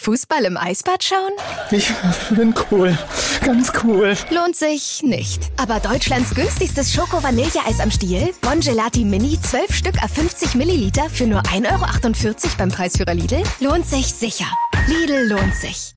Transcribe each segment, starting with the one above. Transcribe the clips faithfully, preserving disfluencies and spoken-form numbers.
Fußball im Eisbad schauen? Ich bin cool. Ganz cool. Lohnt sich nicht. Aber Deutschlands günstigstes Schoko-Vanilleeis am Stiel? Bon Gelati Mini, zwölf Stück à fünfzig Milliliter für nur ein Euro achtundvierzig beim Preisführer Lidl? Lohnt sich sicher. Lidl lohnt sich.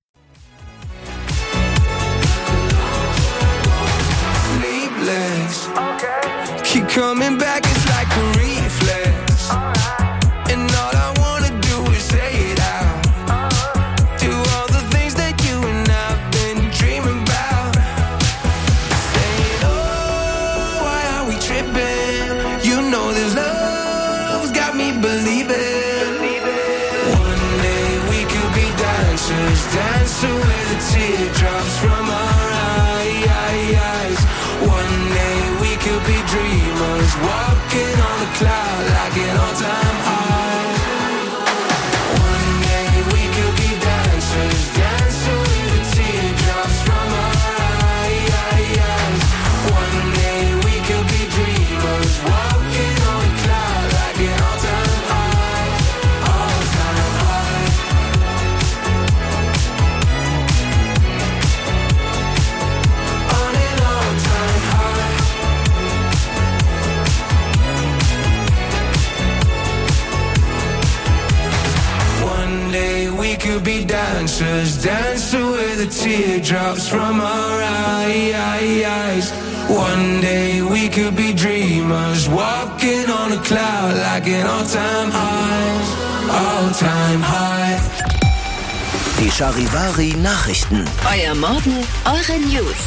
Sleepless. Keep coming back, it's like a reflex. And all I wanna do is say it out. Do all the things that you and I've been dreaming about. Saying, oh, why are we tripping? You know this love's got me believing. One day we could be dancers, dancing with the teardrops from our eyes. One day we could be dreamers, walking on a cloud like an all-time high. One day we could be dancers, dancing with the teardrops from our eyes. One day we could be dreamers, walking on a cloud like an all-time high, all-time high. On an all-time high. One day we could be dancers, dancing with the teardrops from our eyes. One day we could be dreamers, walking on a cloud like an all-time high, all-time high. Die Charivari-Nachrichten. Euer Morgen, eure News.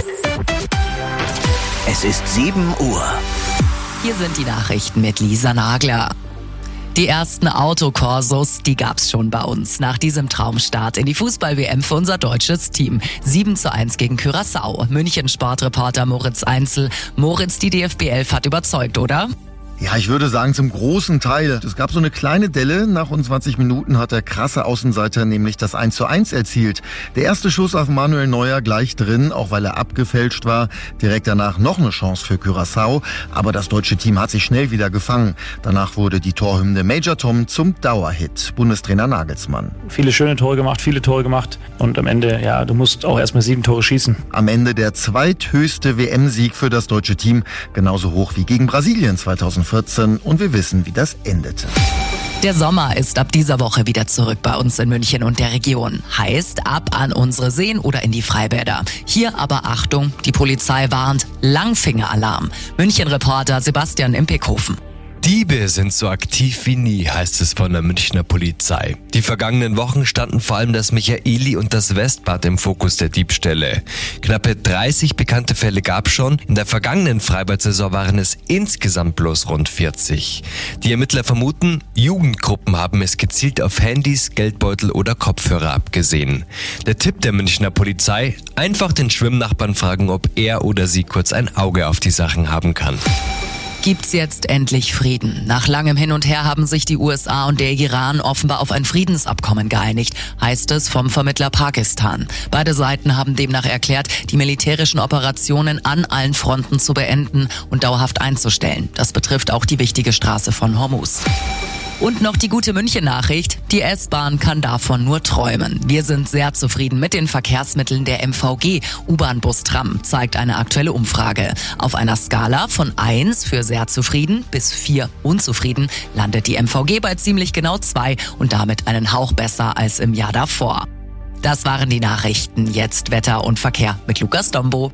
Es ist sieben Uhr. Hier sind die Nachrichten mit Lisa Nagler. Die ersten Autokorsos, die gab's schon bei uns. Nach diesem Traumstart in die Fußball-W M für unser deutsches Team. sieben zu eins gegen Curaçao. München-Sportreporter Moritz Einzel. Moritz, die D F B elf hat überzeugt, oder? Ja, ich würde sagen, zum großen Teil. Es gab so eine kleine Delle. Nach rund zwanzig Minuten hat der krasse Außenseiter nämlich das eins zu eins erzielt. Der erste Schuss auf Manuel Neuer gleich drin, auch weil er abgefälscht war. Direkt danach noch eine Chance für Curaçao. Aber das deutsche Team hat sich schnell wieder gefangen. Danach wurde die Torhymne Major Tom zum Dauerhit. Bundestrainer Nagelsmann. Viele schöne Tore gemacht, viele Tore gemacht. Und am Ende, ja, du musst auch erstmal sieben Tore schießen. Am Ende der zweithöchste W M-Sieg für das deutsche Team. Genauso hoch wie gegen Brasilien zweitausendvierzehn. Und wir wissen, wie das endete. Der Sommer ist ab dieser Woche wieder zurück bei uns in München und der Region. Heißt, ab an unsere Seen oder in die Freibäder. Hier aber Achtung, die Polizei warnt, Langfingeralarm. München-Reporter Sebastian Impekhofen. Diebe sind so aktiv wie nie, heißt es von der Münchner Polizei. Die vergangenen Wochen standen vor allem das Michaeli und das Westbad im Fokus der Diebstähle. Knappe dreißig bekannte Fälle gab es schon. In der vergangenen Freibad-Saison waren es insgesamt bloß rund vierzig. Die Ermittler vermuten, Jugendgruppen haben es gezielt auf Handys, Geldbeutel oder Kopfhörer abgesehen. Der Tipp der Münchner Polizei: einfach den Schwimmnachbarn fragen, ob er oder sie kurz ein Auge auf die Sachen haben kann. Gibt's jetzt endlich Frieden? Nach langem Hin und Her haben sich die U S A und der Iran offenbar auf ein Friedensabkommen geeinigt, heißt es vom Vermittler Pakistan. Beide Seiten haben demnach erklärt, die militärischen Operationen an allen Fronten zu beenden und dauerhaft einzustellen. Das betrifft auch die wichtige Straße von Hormuz. Und noch die gute München-Nachricht: Die S-Bahn kann davon nur träumen. Wir sind sehr zufrieden mit den Verkehrsmitteln der M V G. U-Bahn, Bus, Tram, zeigt eine aktuelle Umfrage. Auf einer Skala von eins für sehr zufrieden bis vier unzufrieden landet die M V G bei ziemlich genau zwei und damit einen Hauch besser als im Jahr davor. Das waren die Nachrichten. Jetzt Wetter und Verkehr mit Lukas Dombo.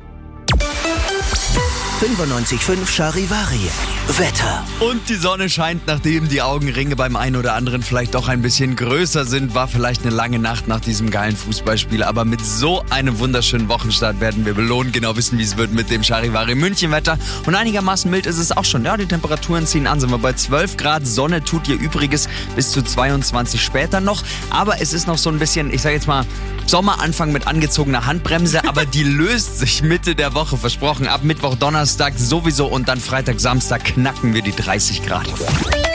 fünfundneunzig Komma fünf Charivari. Wetter. Und die Sonne scheint, nachdem die Augenringe beim einen oder anderen vielleicht doch ein bisschen größer sind. War vielleicht eine lange Nacht nach diesem geilen Fußballspiel. Aber mit so einem wunderschönen Wochenstart werden wir belohnt. Genau wissen, wie es wird mit dem Charivari München-Wetter. Und einigermaßen mild ist es auch schon. Ja, die Temperaturen ziehen an. Sind wir bei zwölf Grad. Sonne tut ihr Übriges bis zu zweiundzwanzig später noch. Aber es ist noch so ein bisschen, ich sage jetzt mal, Sommeranfang mit angezogener Handbremse. Aber die löst sich Mitte der Woche, versprochen. Ab Mittwoch, Donnerstag sowieso und dann Freitag, Samstag knacken wir die dreißig Grad.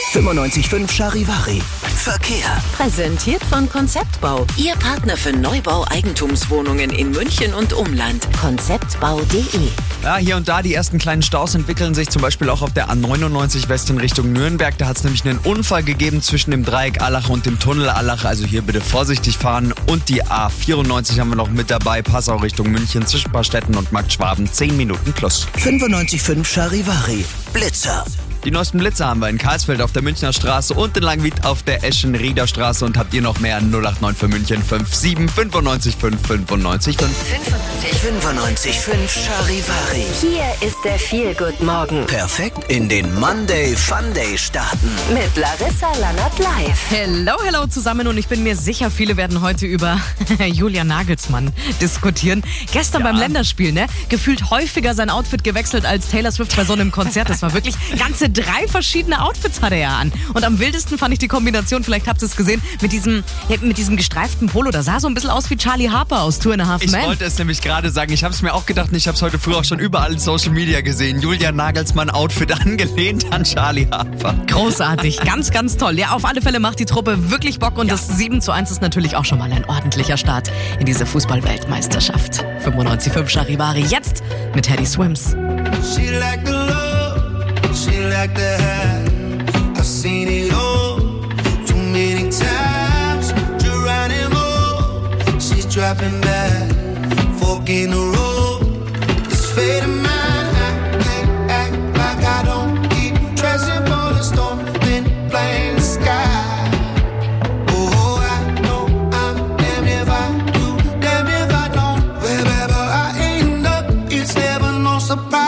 fünfundneunzig Komma fünf Charivari. Verkehr. Präsentiert von Konzeptbau. Ihr Partner für Neubau Eigentumswohnungen in München und Umland. konzeptbau punkt de. Ja, hier und da die ersten kleinen Staus entwickeln sich zum Beispiel auch auf der A neunundneunzig West in Richtung Nürnberg. Da hat es nämlich einen Unfall gegeben zwischen dem Dreieck Allach und dem Tunnel Allach. Also hier bitte vorsichtig fahren. Und die A vierundneunzig haben wir noch mit dabei. Passau Richtung München zwischen Paarstetten und Markt Schwaben. zehn Minuten plus. fünfundneunzig Komma fünf Charivari. Blitzer. Die neuesten Blitze haben wir in Karlsfeld auf der Münchner Straße und in Langwied auf der Eschen-Rieder Straße. Und habt ihr noch mehr? null acht neun für München fünf sieben fünfundneunzig fünf fünfundneunzig fünf. fünfundneunzig Komma fünf Charivari. Hier ist der Feel-Good-Morgen. Perfekt in den Monday Fun Day starten. Mit Larissa Lannert live. Hello, hello zusammen und ich bin mir sicher, viele werden heute über Julian Nagelsmann diskutieren. Gestern ja. beim Länderspiel, ne? Gefühlt häufiger sein Outfit gewechselt als Taylor Swift bei so einem Konzert. Das war wirklich ganze drei verschiedene Outfits hatte er an. Und am wildesten fand ich die Kombination, vielleicht habt ihr es gesehen, mit diesem, ja, mit diesem gestreiften Polo. Da sah so ein bisschen aus wie Charlie Harper aus Two and a Half Men. Ich wollte es nämlich gerade sagen. Ich habe es mir auch gedacht und ich habe es heute früh auch schon überall in Social Media gesehen. Julian Nagelsmann Outfit angelehnt an Charlie Harper. Großartig. Ganz, ganz toll. Ja, auf alle Fälle macht die Truppe wirklich Bock und ja. das sieben zu eins ist natürlich auch schon mal ein ordentlicher Start in diese Fußball-Weltmeisterschaft. fünfundneunzig Komma fünf Charivari jetzt mit Teddy Swims. She like the love, she like the high. I've seen it all too many times. Geronimo, she's dropping back, fork in the road. It's fate of mine. I can't act like I don't keep dressing for the storm, then blame the sky. Oh, I know I'm damn if I do, damn if I don't. Wherever I end up, it's never no surprise.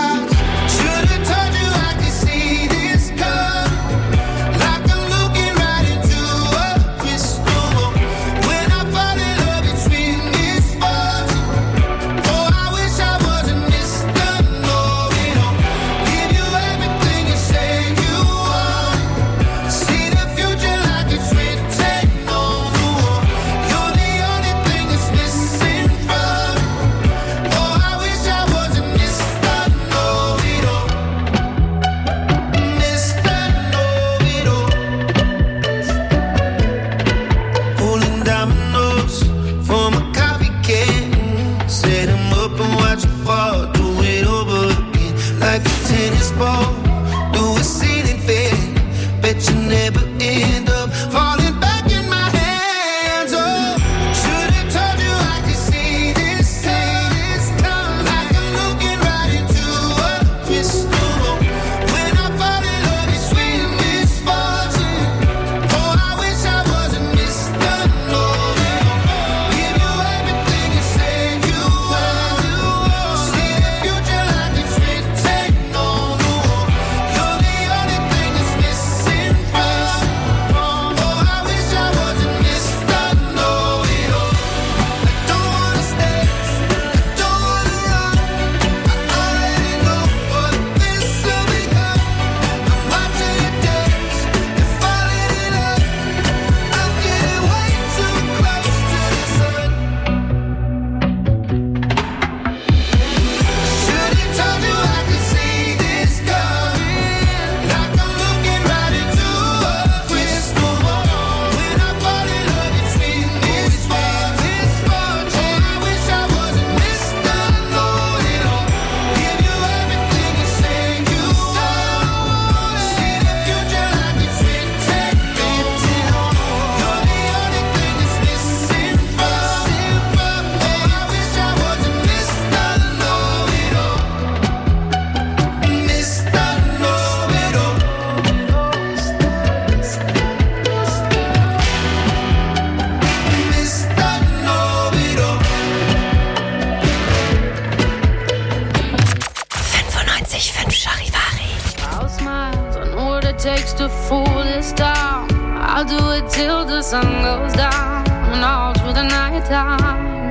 Takes to fool this town. I'll do it till the sun goes down and all through the night time.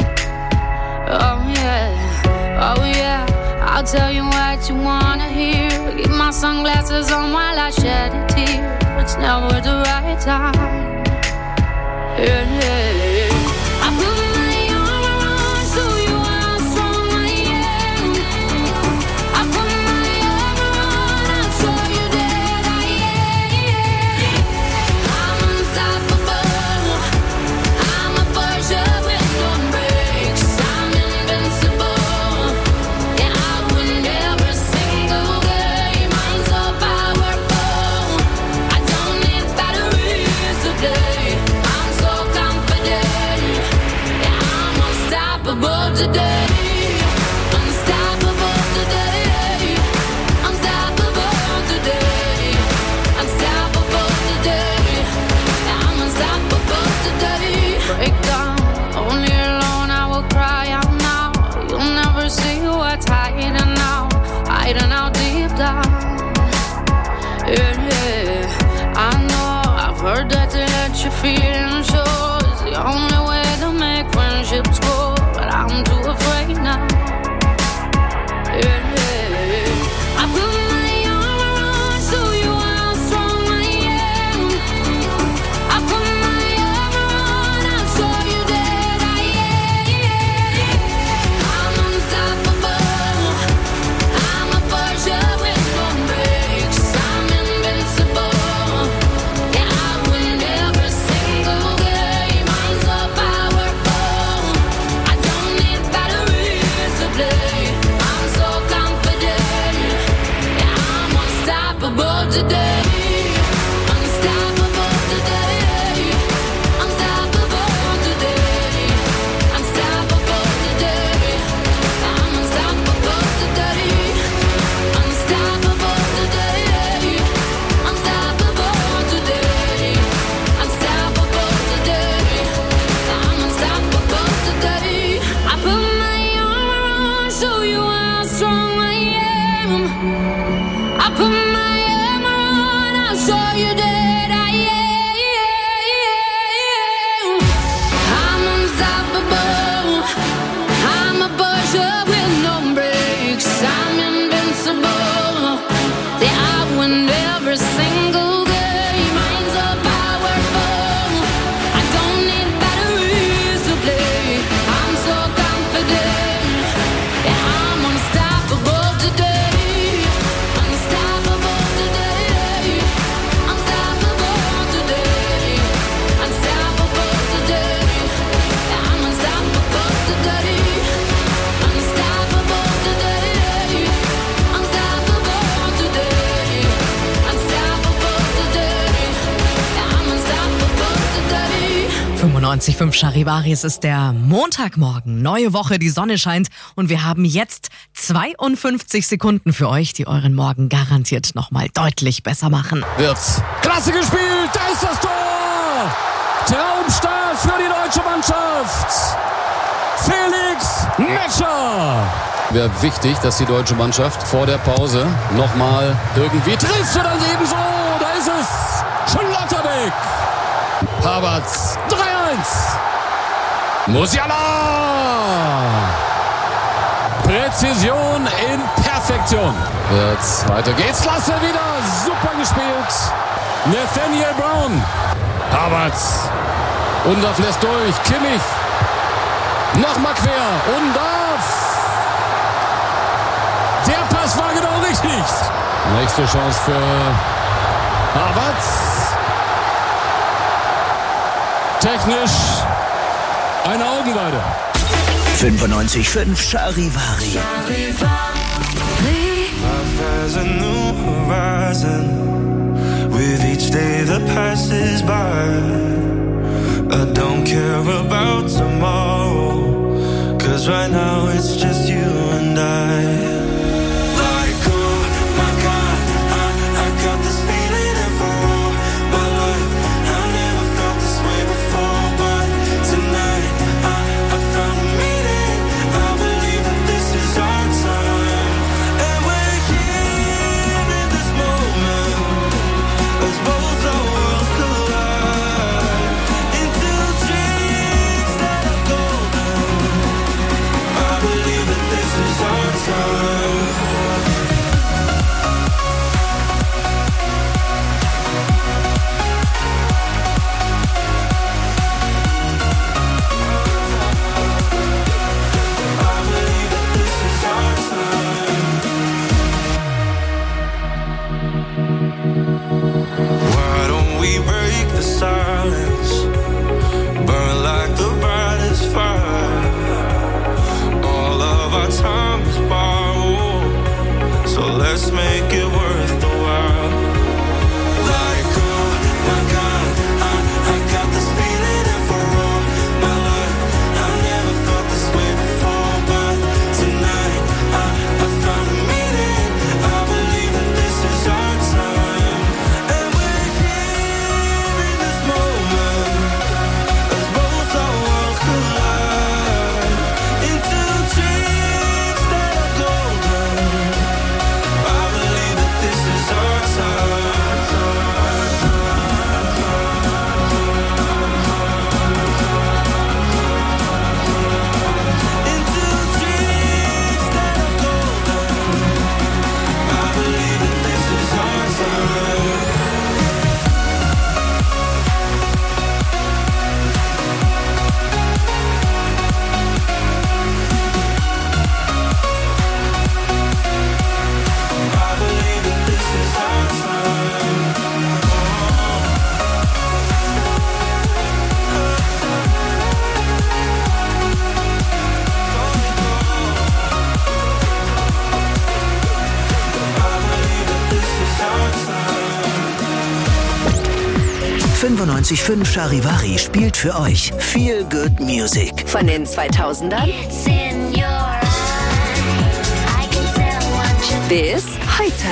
Oh yeah, oh yeah, I'll tell you what you wanna hear. Keep my sunglasses on while I shed a tear. It's never the right time. Yeah, yeah, yeah. I put my arm around, show you how strong I am. I put my arm around, I'll show you that I am. today. Unstoppable today. Unstoppable today. Unstoppable today. I'm unstoppable today. Break down, only alone I will cry out now. You'll never see what's hiding now, hiding out deep down. Yeah, yeah. I know I've heard that to let you feel and show is the only way to make friendships grow, but I'm too afraid now. Yeah, yeah. I put my armor on, show you how strong I am. I put my armor on, I'll show you that I am. I'm unstoppable. I'm a Porsche with no brakes. I'm invincible. Yeah, I win every single game. I'm so powerful. I don't need batteries to play. I'm so confident. Yeah, I'm unstoppable today. Unstoppable today. Unstoppable today. Unstoppable today. I'm unstoppable today. Unstoppable today. Unstoppable today. Unstoppable today. I'm unstoppable today. I put my armor on, show you how strong I am. I put my armor on, I'll show you that I am. I'm unstoppable. I'm a Porsche with no brakes. I'm invincible. Yeah, I win every single game. I'm so powerful. I don't need batteries to play. I'm so confident. Yeah, I'm unstoppable today. Unstoppable today. Unstoppable today. Unstoppable today. Yeah, I'm unstoppable today. Unstoppable today. Unstoppable today. Unstoppable today. Yeah, I'm unstoppable today. fünfundneunzig Komma fünf Charivari, es ist der Montagmorgen, neue Woche, die Sonne scheint und wir haben jetzt zweiundfünfzig Sekunden für euch, die euren Morgen garantiert nochmal deutlich besser machen. Wird's. Klasse gespielt, da ist das Tor! Traumstart für die deutsche Mannschaft! Felix Metscher! Wäre wichtig, dass die deutsche Mannschaft vor der Pause nochmal irgendwie trifft und dann ebenso, da ist es! Schlotterbeck! Havertz, drei eins! Musiala! Präzision in Perfektion. Jetzt weiter geht's. Klasse wieder. Super gespielt. Nathaniel Brown. Havertz. Undav lässt durch. Kimmich. Nochmal quer. Undav. Der Pass war genau richtig. Nächste Chance für Havertz. Technisch eine Augenweide. fünfundneunzig Komma fünf Charivari. There's a new horizon with each day that passes by. I don't care about tomorrow, 'cause right now it's just you and I. Like, oh my God, I, I got this feeling and for all my life I never felt this way before, but tonight I, I found a meaning. I believe that this is our time, and we're here in this moment as both our worlds collide into dreams that are golden. I believe that this is our time. fünfundneunzig Komma fünf Charivari spielt für euch Feel Good Music. Von den zweitausendern bis heute.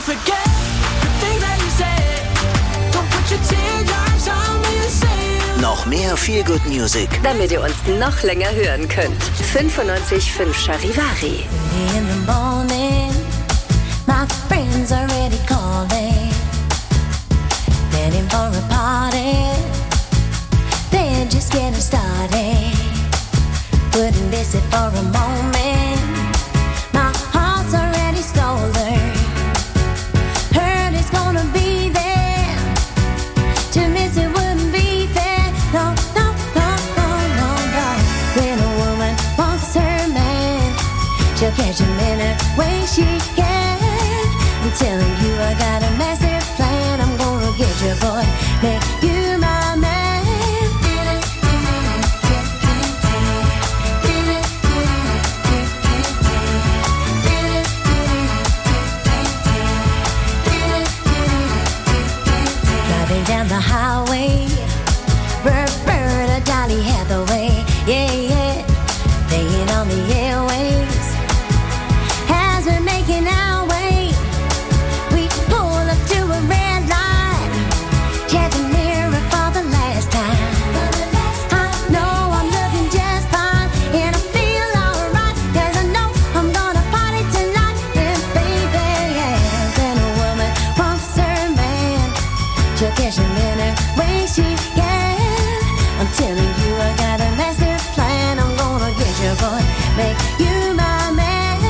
Noch mehr Feel Good Music, damit ihr uns noch länger hören könnt. fünfundneunzig Komma fünf Charivari. In the morning, my friends are already calling, heading for a party. They're just getting started. Wouldn't miss it for a moment. My heart's already stolen. Heard it's gonna be there. To miss it wouldn't be fair. No, no, no, no, no, no. When a woman wants her man, she'll catch him in a way she can. I'm telling you, I got a massive plan. I'm gonna get you, boy, make you my man. Driving down the highway, Roberta, Dolly Hathaway, yeah, yeah, playing on the airwaves. As we're making our way, we pull up to a red light, check the mirror for the last time. I know I'm looking just fine, and I feel alright, cause I know I'm gonna party tonight. And baby, yeah, when a woman wants her man, she'll catch him in her way she can. I'm telling you, I got a massive plan. I'm gonna get you, boy, make you my man.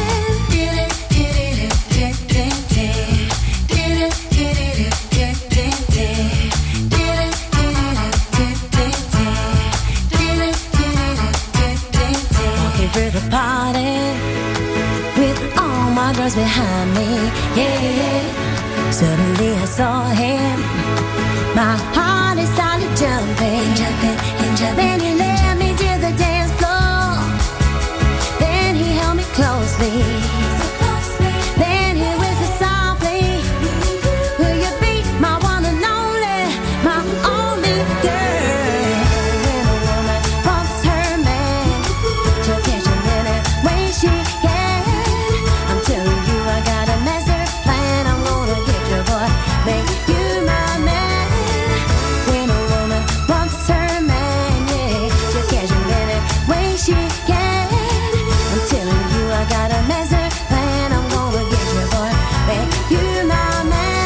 Walking through the party with all my girls behind me, yeah, yeah. Suddenly I saw him. My heart is started jumping, jumping, and jumping. Then he led me to the dance floor. Then he held me closely. Then he whispered softly, will you be my one and only, my only girl? When a woman wants her man, she'll catch him in her way she can. I'm telling you, I got a massive plan. I'm gonna get you, boy, make you my man. When a woman wants her man, yeah, she'll catch him in her way she can. I'm telling you, I got a massive plan. I'm gonna get you, boy, make you my man.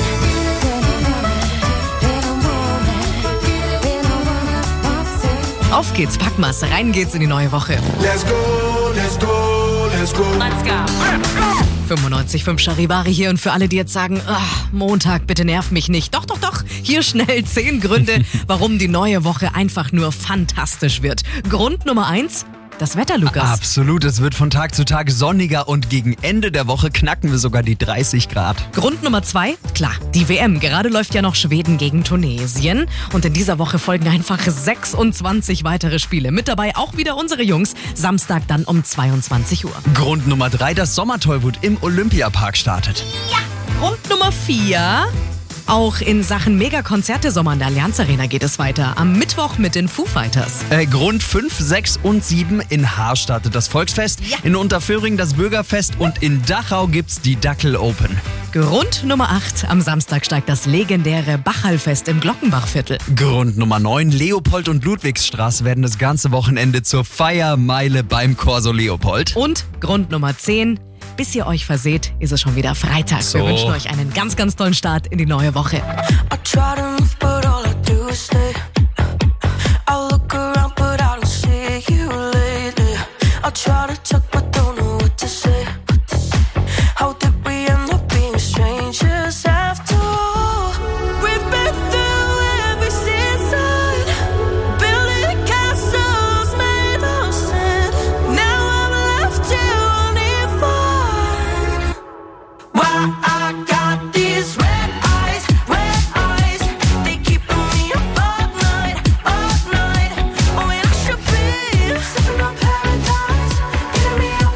When a woman, when a woman, when a woman wants her. Auf geht's, packen wir's. Rein geht's in die neue Woche. Let's go, let's go, let's go. Let's go. fünfundneunzig Komma fünf Charivari hier und für alle, die jetzt sagen, ach, Montag, bitte nerv mich nicht. Doch, doch, doch, hier schnell zehn Gründe, warum die neue Woche einfach nur fantastisch wird. Grund Nummer eins, das Wetter, Lukas. Absolut, es wird von Tag zu Tag sonniger und gegen Ende der Woche knacken wir sogar die dreißig Grad. Grund Nummer zwei, klar, die W M. Gerade läuft ja noch Schweden gegen Tunesien. Und in dieser Woche folgen einfach sechsundzwanzig weitere Spiele. Mit dabei auch wieder unsere Jungs. Samstag dann um zweiundzwanzig Uhr. Grund Nummer drei, das Sommertollwut im Olympiapark startet. Ja. Grund Nummer vier. Auch in Sachen Megakonzerte Sommer in der Allianz Arena geht es weiter. Am Mittwoch mit den Foo Fighters. Äh, Grund fünf, sechs und sieben. In Haar startet das Volksfest, ja. In Unterföhring das Bürgerfest und in Dachau gibt's die Dackel Open. Grund Nummer acht. Am Samstag steigt das legendäre Bachallfest im Glockenbachviertel. Grund Nummer neun. Leopold und Ludwigsstraße werden das ganze Wochenende zur Feiermeile beim Corso Leopold. Und Grund Nummer zehn. Bis ihr euch verseht, ist es schon wieder Freitag. So. Wir wünschen euch einen ganz, ganz tollen Start in die neue Woche. Sipping on paradise, giving me a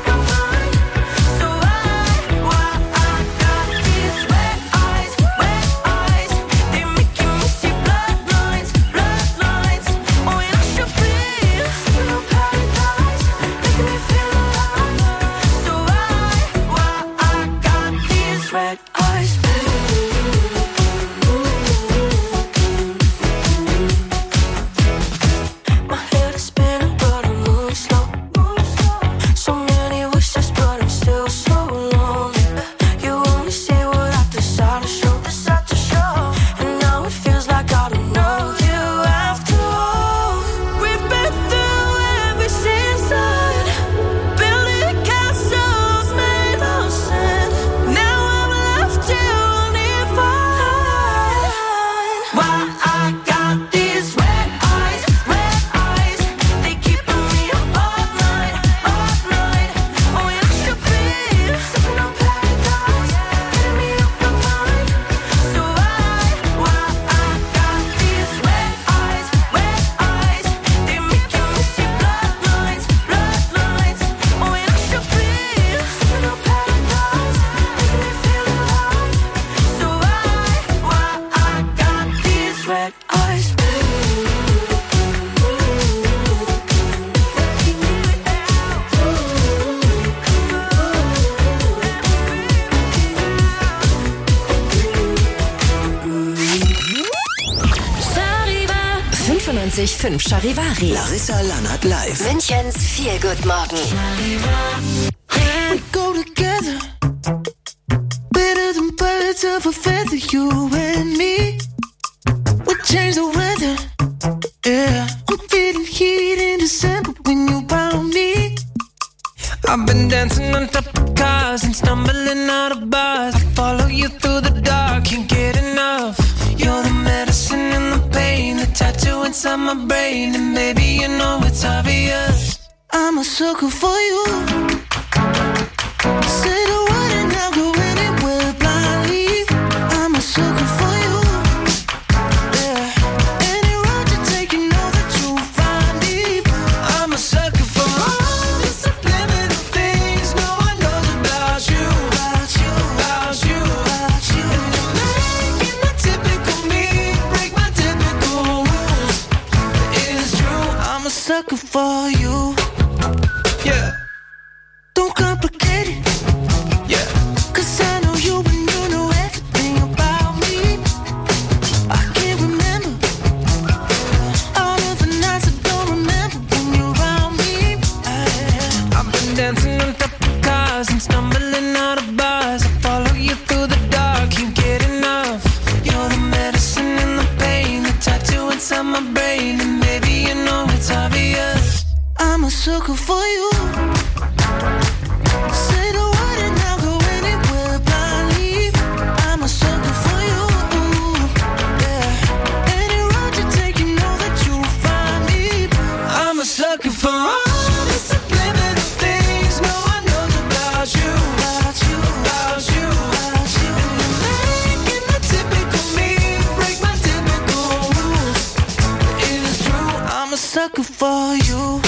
fünfundneunzig Komma fünf Charivari. Larissa Lannert live. Münchens Feel Good Morgen. We go together, better than birds of a feather, you and me. We change the weather, yeah. I'm feeling heat in December when you found me. I've been dancing on top of cars and stumbling out of bars. I follow you through the dark, can't get enough. You're the medicine and the pain, the tattoo inside my brain. And baby, you know it's obvious, I'm a sucker for you. Say the word and I'll go anywhere blindly. I'm a sucker for you. Yeah. Any road you take, you know that you'll find me. I'm a sucker for all the subliminal things no one knows about you. About you, about you, about you. And you're making the typical me break my typical rules. It's true, I'm a sucker for you. Yeah. Don't complicate it. Yeah. Cause I know you and you know everything about me. I can't remember all of the nights I don't remember when you're around me. I, I've been dancing on top of cars and stumbling out of bars. I follow you through the dark, can't get enough. You're the medicine and the pain, the tattoo inside my brain. And maybe you know it's obvious, I'm a sucker for you. Say the word and I'll go anywhere blindly. I'm a sucker for you. Yeah. Any road you take, you know that you'll find me. I'm a sucker for all the subliminal things no one knows about you. About you, about you, about you. And you're making the typical me break my typical rules. It is true, I'm a sucker for you.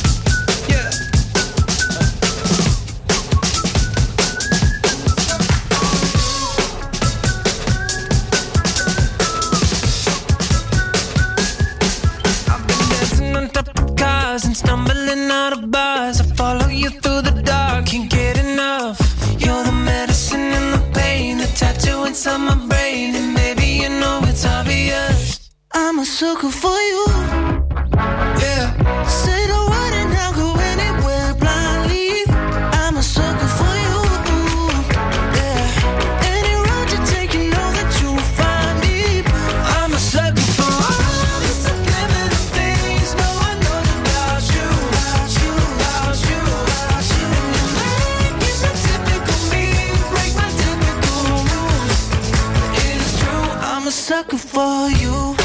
And stumbling out of bars, I follow you through the dark, can't get enough. You're the medicine and the pain, the tattoo inside my brain. And maybe you know it's obvious, I'm a sucker for you. Yeah. Say the word and I'll go anywhere blindly. I'm a sucker for you. Yeah. Any road you take, you know that you'll find me. I'm a sucker for all the subliminal things no one knows about you. About you, about you, about you. And you're making the typical me break my typical rules. It is true, I'm a sucker for you.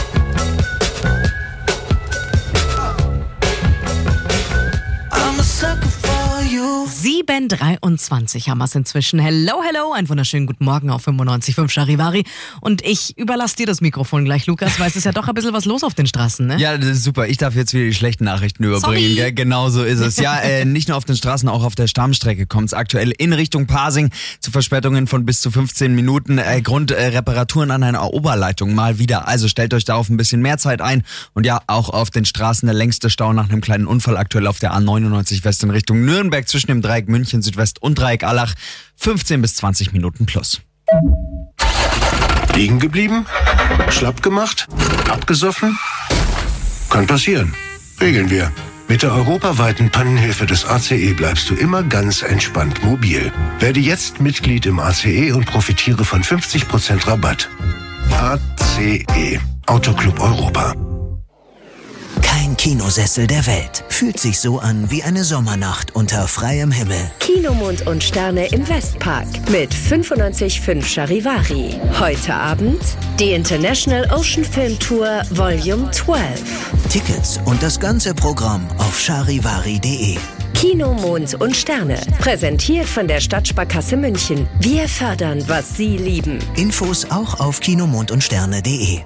I'm a sucker for you. sieben Uhr dreiundzwanzig haben wir es inzwischen. Hello, hello, einen wunderschönen guten Morgen auf fünfundneunzig Komma fünf Charivari. Und ich überlasse dir das Mikrofon gleich, Lukas, weil es ist ja doch ein bisschen was los auf den Straßen, ne? Ja, das ist super. Ich darf jetzt wieder die schlechten Nachrichten überbringen. Gell? Genau so ist es. Ja, äh, nicht nur auf den Straßen, auch auf der Stammstrecke kommt es aktuell in Richtung Pasing zu Verspätungen von bis zu fünfzehn Minuten. Äh, Grund äh, Reparaturen an einer Oberleitung mal wieder. Also stellt euch darauf ein bisschen mehr Zeit ein. Und ja, auch auf den Straßen der längste Stau nach einem kleinen Unfall aktuell auf der A neunundneunzig West in Richtung Nürnberg zwischen dem Dreieck München Südwest und Dreieck Allach. fünfzehn bis zwanzig Minuten plus. Liegen geblieben? Schlapp gemacht? Abgesoffen? Kann passieren. Regeln wir. Mit der europaweiten Pannenhilfe des A C E bleibst du immer ganz entspannt mobil. Werde jetzt Mitglied im A C E und profitiere von fünfzig Prozent Rabatt. A C E. Autoclub Europa. Kein Kinosessel der Welt fühlt sich so an wie eine Sommernacht unter freiem Himmel. Kinomond und Sterne im Westpark mit fünfundneunzig Komma fünf Charivari. Heute Abend die International Ocean Film Tour Volume zwölf. Tickets und das ganze Programm auf charivari punkt de. Kino, Mond und Sterne. Präsentiert von der Stadtsparkasse München. Wir fördern, was Sie lieben. Infos auch auf kinomond und sterne punkt de.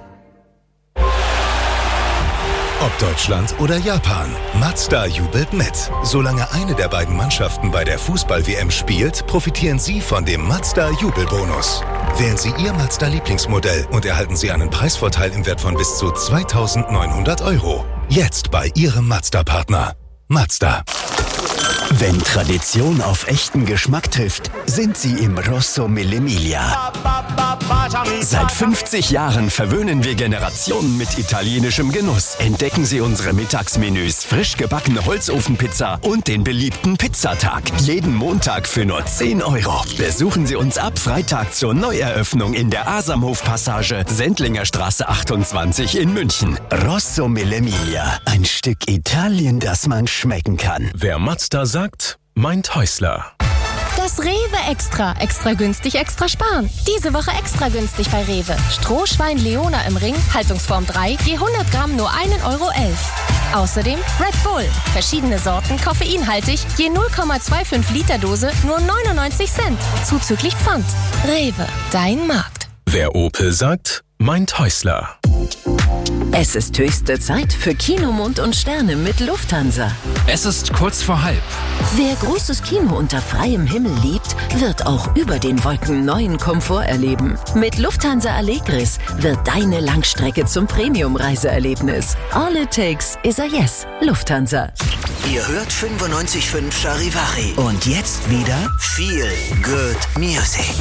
Ob Deutschland oder Japan, Mazda jubelt mit. Solange eine der beiden Mannschaften bei der Fußball-W M spielt, profitieren Sie von dem Mazda-Jubelbonus. Wählen Sie Ihr Mazda-Lieblingsmodell und erhalten Sie einen Preisvorteil im Wert von bis zu zweitausendneunhundert Euro. Jetzt bei Ihrem Mazda-Partner. Mazda. Wenn Tradition auf echten Geschmack trifft, sind sie im Rosso Mille Miglia. Seit fünfzig Jahren verwöhnen wir Generationen mit italienischem Genuss. Entdecken Sie unsere Mittagsmenüs, frisch gebackene Holzofenpizza und den beliebten Pizzatag. Jeden Montag für nur zehn Euro. Besuchen Sie uns ab Freitag zur Neueröffnung in der Asamhof-Passage, Sendlinger Straße achtundzwanzig in München. Rosso Mille Miglia. Ein Stück Italien, das man schmecken kann. Wer Mazda sagt, meint Häusler. Das Rewe Extra. Extra günstig, extra sparen. Diese Woche extra günstig bei Rewe. Strohschwein Leona im Ring, Haltungsform drei, je hundert Gramm nur ein Euro elf. Außerdem Red Bull. Verschiedene Sorten, koffeinhaltig, je null Komma fünfundzwanzig Liter Dose, nur neunundneunzig Cent. Zuzüglich Pfand. Rewe, dein Markt. Wer Opel sagt, meint Häusler. Es ist höchste Zeit für Kino, Mond und Sterne mit Lufthansa. Es ist kurz vor halb. Wer großes Kino unter freiem Himmel liebt, wird auch über den Wolken neuen Komfort erleben. Mit Lufthansa Allegris wird deine Langstrecke zum Premium-Reiseerlebnis. All it takes is a yes. Lufthansa. Ihr hört fünfundneunzig Komma fünf Charivari. Und jetzt wieder Feel Good Music.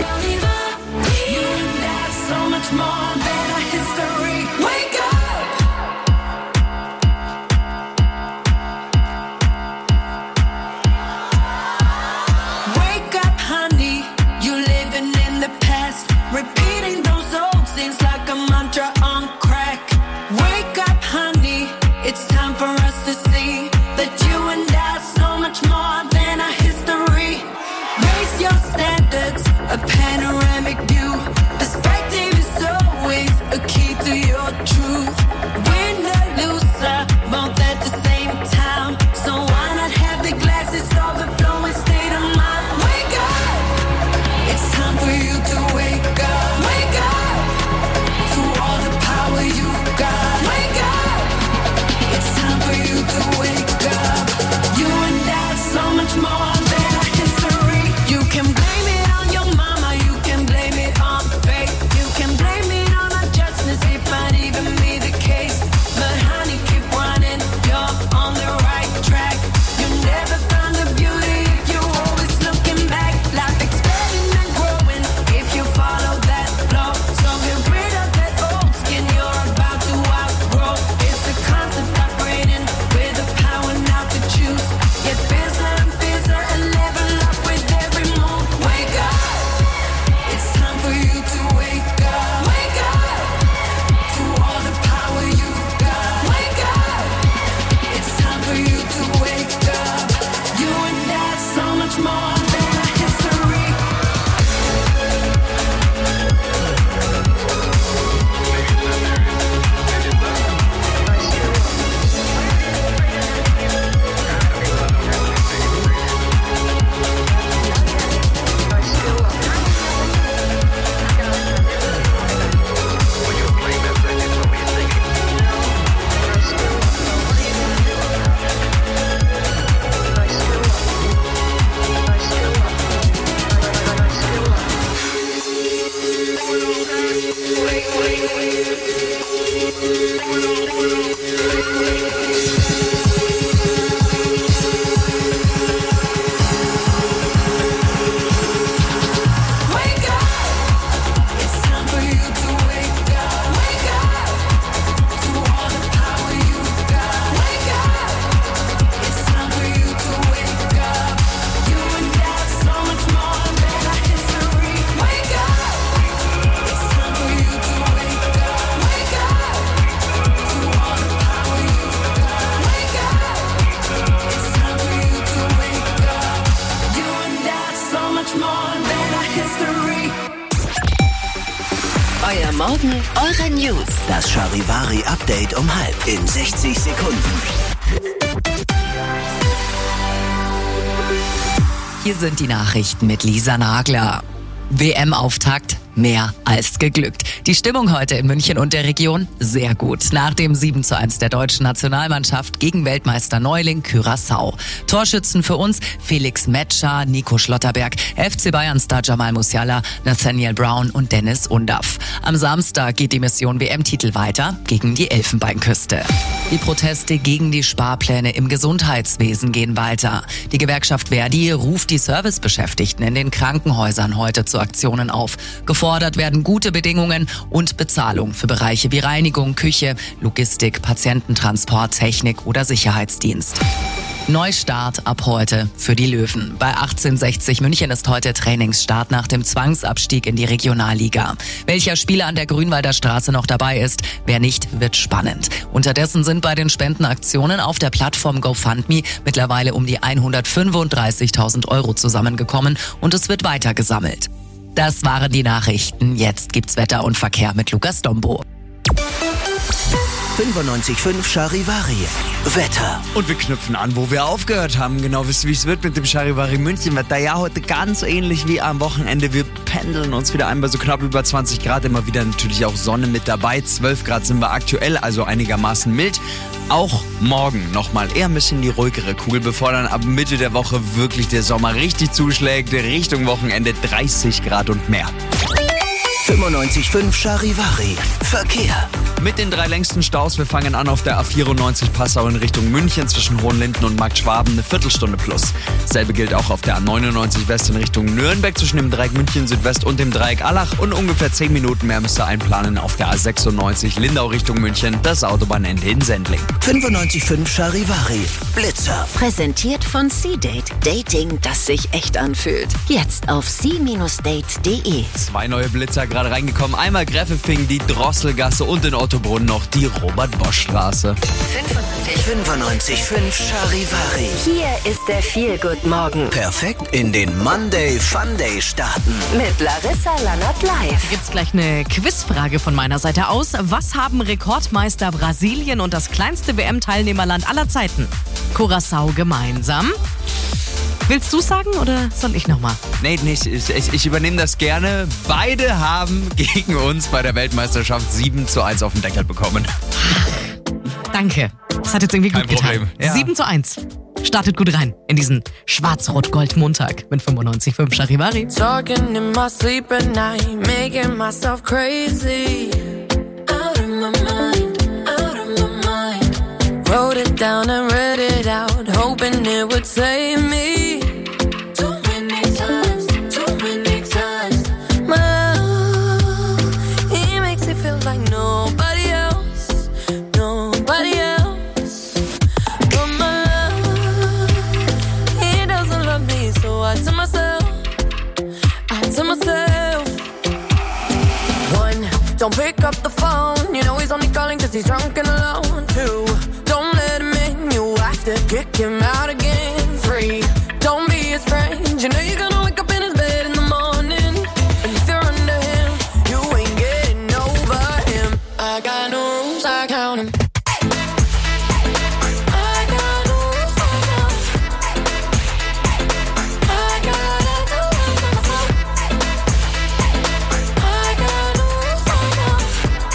Repeating those old things like a mantra on crack. Wake up, honey, it's time for us to see that you and I are so much more than a history. Raise your standards, a panoramic view. Perspective is always a key to your truth. Winner, loser, both at the same time. So why not have the glasses overflowing state of mind? Wake up, it's time for you to wake up. More than a history. You can blame it on your mama, you can blame it on fate, you can blame it on unjustness, it might even be the case. But honey, keep running, you're on the right track. You never found the beauty if you're always looking back. Life expanding and growing if you follow that flow. So get rid of that old skin you're about to outgrow. It's a constant upgrading with the power now to choose. Get busy and level up with every move. Wake up, it's time for you to wake up. Wake up, to all the power you got. Wake up, it's time for you to wake up. You and I, so much more than a history. Euer Morgen, eure News. Das Charivari-Update um halb in sechzig Sekunden. Hier sind die Nachrichten mit Lisa Nagler. W M-Auftakt. mehr als geglückt. Die Stimmung heute in München und der Region sehr gut. Nach dem sieben zu eins der deutschen Nationalmannschaft gegen Weltmeister Neuling Curaçao. Torschützen für uns Felix Metscher, Nico Schlotterberg, F C Bayern-Star Jamal Musiala, Nathaniel Brown und Dennis Undaff. Am Samstag geht die Mission W M-Titel weiter gegen die Elfenbeinküste. Die Proteste gegen die Sparpläne im Gesundheitswesen gehen weiter. Die Gewerkschaft Verdi ruft die Servicebeschäftigten in den Krankenhäusern heute zu Aktionen auf. Gefordert werden gute Bedingungen und Bezahlung für Bereiche wie Reinigung, Küche, Logistik, Patiententransport, Technik oder Sicherheitsdienst. Neustart ab heute für die Löwen. Bei achtzehnhundertsechzig München ist heute Trainingsstart nach dem Zwangsabstieg in die Regionalliga. Welcher Spieler an der Grünwalder Straße noch dabei ist, wer nicht, wird spannend. Unterdessen sind bei den Spendenaktionen auf der Plattform GoFundMe mittlerweile um die hundertfünfunddreißigtausend Euro zusammengekommen und es wird weiter gesammelt. Das waren die Nachrichten. Jetzt gibt's Wetter und Verkehr mit Lukas Dombo. fünfundneunzig Komma fünf Charivari. Wetter. Und wir knüpfen an, wo wir aufgehört haben. Genau, wisst ihr, wie es wird mit dem Charivari München Wetter? Ja, heute ganz ähnlich wie am Wochenende. Wir pendeln uns wieder ein bei so knapp über zwanzig Grad. Immer wieder natürlich auch Sonne mit dabei. zwölf Grad sind wir aktuell, also einigermaßen mild. Auch morgen nochmal eher ein bisschen die ruhigere Kugel, bevor dann ab Mitte der Woche wirklich der Sommer richtig zuschlägt. Richtung Wochenende dreißig Grad und mehr. fünfundneunzig Komma fünf Charivari. Verkehr. Mit den drei längsten Staus. Wir fangen an auf der A vierundneunzig Passau in Richtung München zwischen Hohenlinden und Markt Schwaben, eine Viertelstunde plus. Selbe gilt auch auf der A neunundneunzig West in Richtung Nürnberg zwischen dem Dreieck München Südwest und dem Dreieck Allach und ungefähr zehn Minuten mehr müsst ihr einplanen auf der A sechsundneunzig Lindau Richtung München, das Autobahnende in Sendling. fünfundneunzig Komma fünf Charivari. Blitzer. Präsentiert von C-Date. Dating, das sich echt anfühlt. Jetzt auf c Date punkt de. Zwei neue Blitzer gerade reingekommen. Einmal Gräfefing, die Drosselgasse und in Ottobrunn noch die Robert-Bosch-Straße. fünfundneunzig Komma fünf Charivari. Hier ist der Feel-Good-Morgen. Perfekt in den Monday Fun Day starten. Mit Larissa Lannert live. Gibt's gleich eine Quizfrage von meiner Seite aus. Was haben Rekordmeister Brasilien und das kleinste W M-Teilnehmerland aller Zeiten, Curaçao, gemeinsam? Willst du sagen oder soll ich nochmal? Nee, nicht. Ich, ich, ich übernehme das gerne. Beide haben gegen uns bei der Weltmeisterschaft sieben zu eins auf den Deckel bekommen. Danke. Das hat jetzt irgendwie gut Kein Problem. getan. Ja. sieben zu eins. Startet gut rein in diesen Schwarz-Rot-Gold-Montag mit fünfundneunzig Komma fünf Charivari. Talking in my sleep at night, making myself crazy. Out of my mind, out of my mind. Wrote it down and read it out, hoping it would save me. Too many times, too many times. My love, he makes it feel like nobody else, nobody else. But my love, he doesn't love me, so I tell myself, I tell myself. One, don't pick up the phone, you know he's only calling cause he's drunk and alone. Two, don't let him in, you have to kick him out again. Three, don't be his friend, you know you're gonna wake up in his bed in the morning. And if you're under him, you ain't getting over him. I got no rules, I count him. I got no rules, I count him. I gotta do it for myself. I got no rules, I count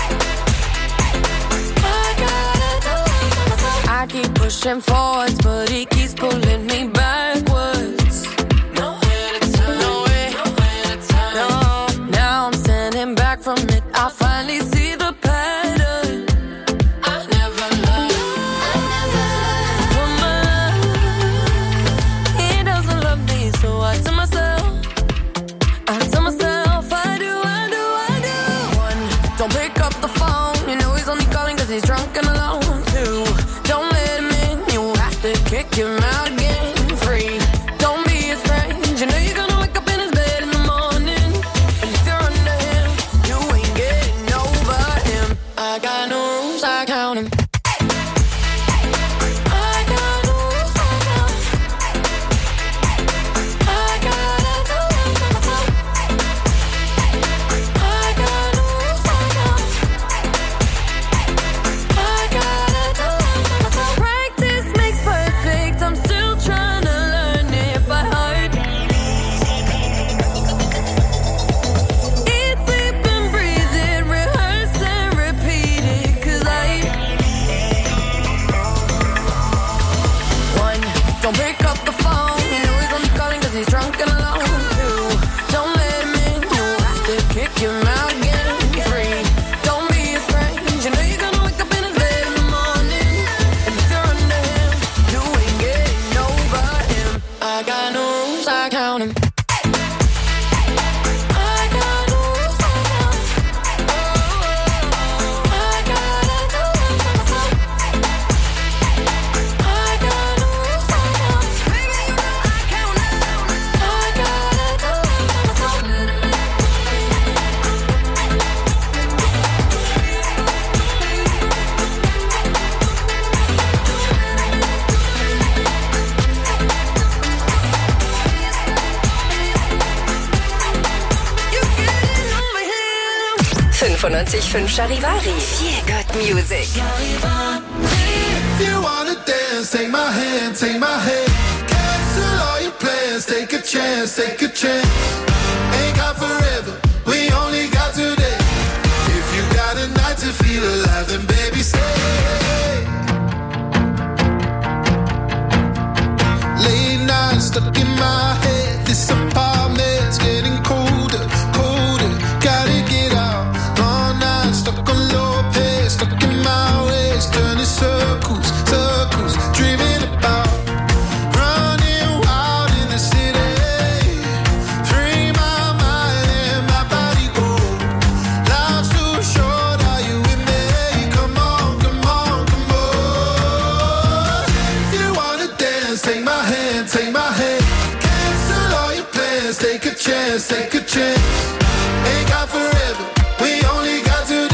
him. I gotta do it for myself. I keep pushing forwards, but he keeps pulling me backwards. Nowhere to turn, nowhere, nowhere to turn. No, now I'm standing back from it. I finally see the pattern. I never learned, I never learned. But my love, he doesn't love me, so I tell myself, I tell myself, I do, I do, I do. One, don't pick up the phone, you know he's only calling cause he's drunk and alone. Two, don't let him in, you have to kick him out again. Three, don't be his friend, you know you're gonna wake up in his bed in the morning. And if you're under him, you ain't getting over him. I got no rules, I count him. I got no rules, I count him. I gotta do it for myself. I got no rules, I count him. I gotta do it for myself. Practice makes perfect, I'm still trying to learn it by heart. on him. fünfundneunzig Komma fünf Charivari. Feel Good Music. If you wanna dance, take my hand, take my hand. Cancel all your plans, take a chance, take a chance. Ain't got forever, we only got today. If you got a night to feel alive, then baby stay. Late nights stuck in my head, this apartment's getting colder, colder. Gotta get out. Stuck on low pace, stuck in my ways, turning circles, circles, dreaming about running wild in the city. Free my mind and my body go. Life's too short, are you with me? Come on, come on, come on. If you wanna dance, take my hand, take my hand. Cancel all your plans, take a chance, take a chance. Ain't got forever, we only got today.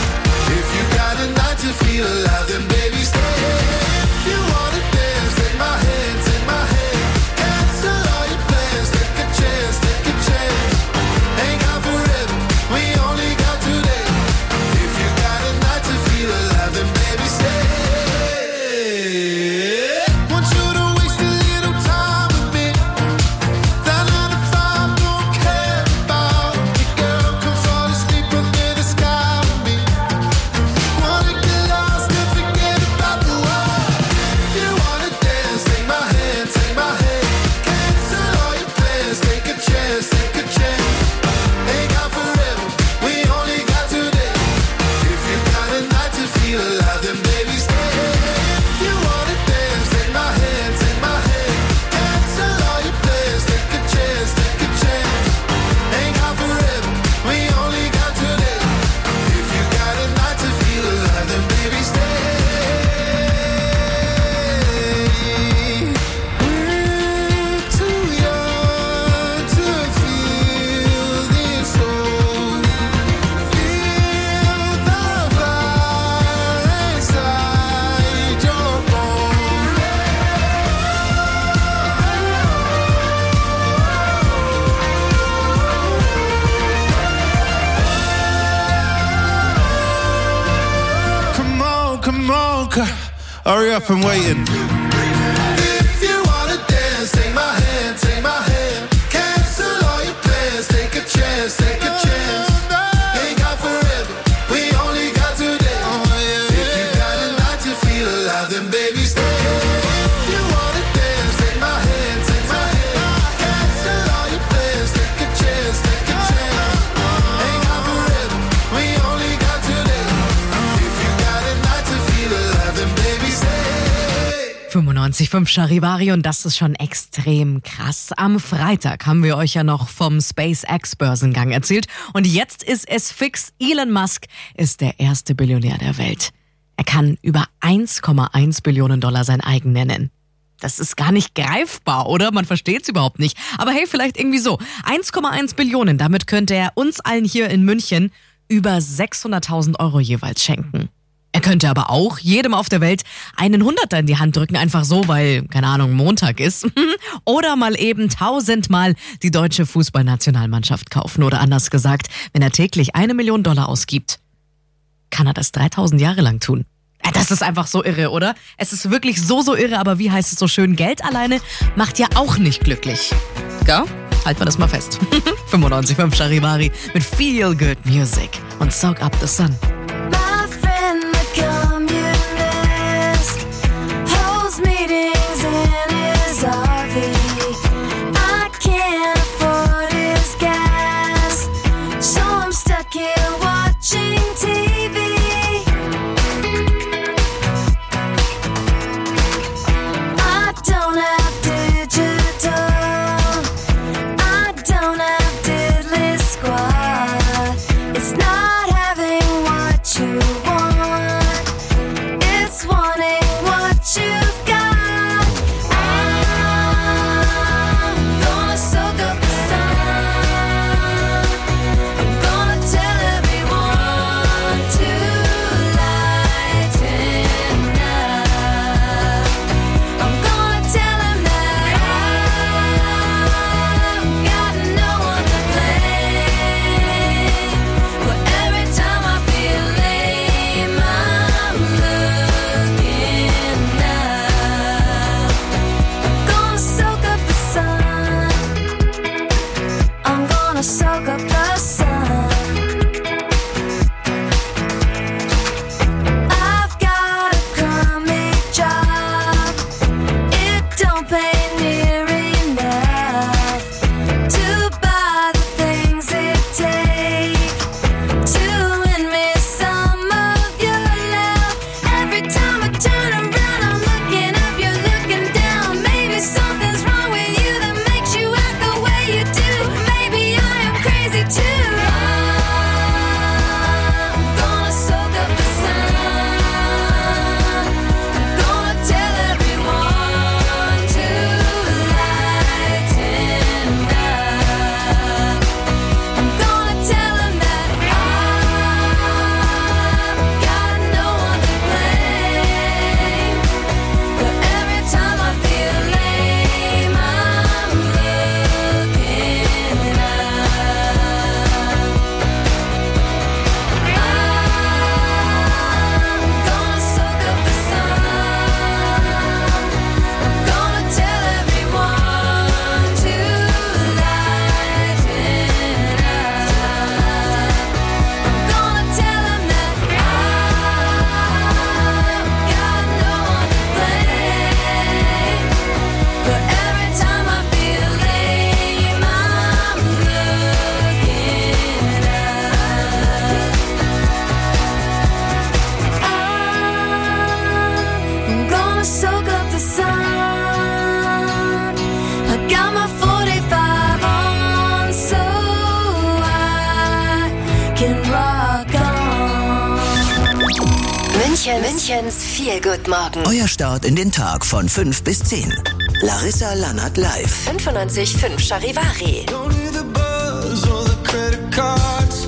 Feel alive, then baby stay. If you wanna dance, take my hand, take my hand. Cancel all your plans, take a chance, take a chance. Ain't got forever, we only got today. If you got a night to feel alive, then baby stay. Want you to waste a little time with me. That nine to five don't care about me, girl. Come fall asleep under the sky with me. Wanna get lost and forget about the world. If you wanna dance, take my hand, take my hand. Cancel all your plans, take a chance, take a chance. Ain't got forever, we only got today. If you got a night to feel alive, then baby stay. If you wanna dance, take my hand, take my hand. Cancel all your plans, take a chance, take a chance. Ain't got forever, we only got today. If you got a night to feel alive, then baby stay. We're too young to feel this old. Feel the fire inside your bones. Come on, come on, c- hurry up and waiting. If you wanna dance, take my hand, take my hand. Cancel all your plans, take a chance, take a chance. Ain't got forever, we only got today. If you got a night to feel alive, then baby stay. If you wanna dance, take my hand, take my hand. Cancel all your plans, take a chance, take a chance. Ain't got forever, we only got today. If you got a night to feel alive, then baby stay. fünfundneunzig Komma fünf Charivari und das ist schon extrem krass. Am Freitag haben wir euch ja noch vom SpaceX-Börsengang erzählt und jetzt ist es fix. Elon Musk ist der erste Billionär der Welt. Er kann über eins Komma eins Billionen Dollar sein eigen nennen. Das ist gar nicht greifbar, oder? Man versteht es überhaupt nicht. Aber hey, vielleicht irgendwie so. eins Komma eins Billionen, damit könnte er uns allen hier in München über sechshunderttausend Euro jeweils schenken. Er könnte aber auch jedem auf der Welt einen Hunderter in die Hand drücken, einfach so, weil, keine Ahnung, Montag ist. Oder mal eben tausendmal die deutsche Fußballnationalmannschaft kaufen. Oder anders gesagt, wenn er täglich eine Million Dollar ausgibt, kann er das dreitausend Jahre lang tun. Das ist einfach so irre, oder? Es ist wirklich so, so irre, aber wie heißt es so schön? Geld alleine macht ja auch nicht glücklich. Gell? Halten wir das mal fest. fünfundneunzig Komma fünf Charivari mit Feel Good Music und Soak Up the Sun. My friend, the communist, holds meetings in his R V. I can't afford his gas, so I'm stuck here watching T V. I don't have digital, don't pay near enough to buy the things it takes to win me some of your love. Every time I turn around, I'm looking up, you're looking down. Maybe something's wrong with you that makes you act the way you do. Maybe I am crazy too. I'm gonna soak up the sun. I'm gonna tell everyone to lighten up. I'm gonna tell them that I've got no one to blame. But every time I feel lame, I'm looking up. I'm gonna soak up the sun. I'm gonna tell everyone to lighten up. I'm gonna tell them that I've got no one to blame. But every time I feel lame, I'm looking up. I'm gonna soak up the sun. I got my forty-five on, so I can rock on. München, Münchens Feel-Good-Morgen. Euer Start in den Tag von fünf bis zehn. Larissa Lannert live. fünfundneunzig Komma fünf Charivari. Buzz or the credit cards.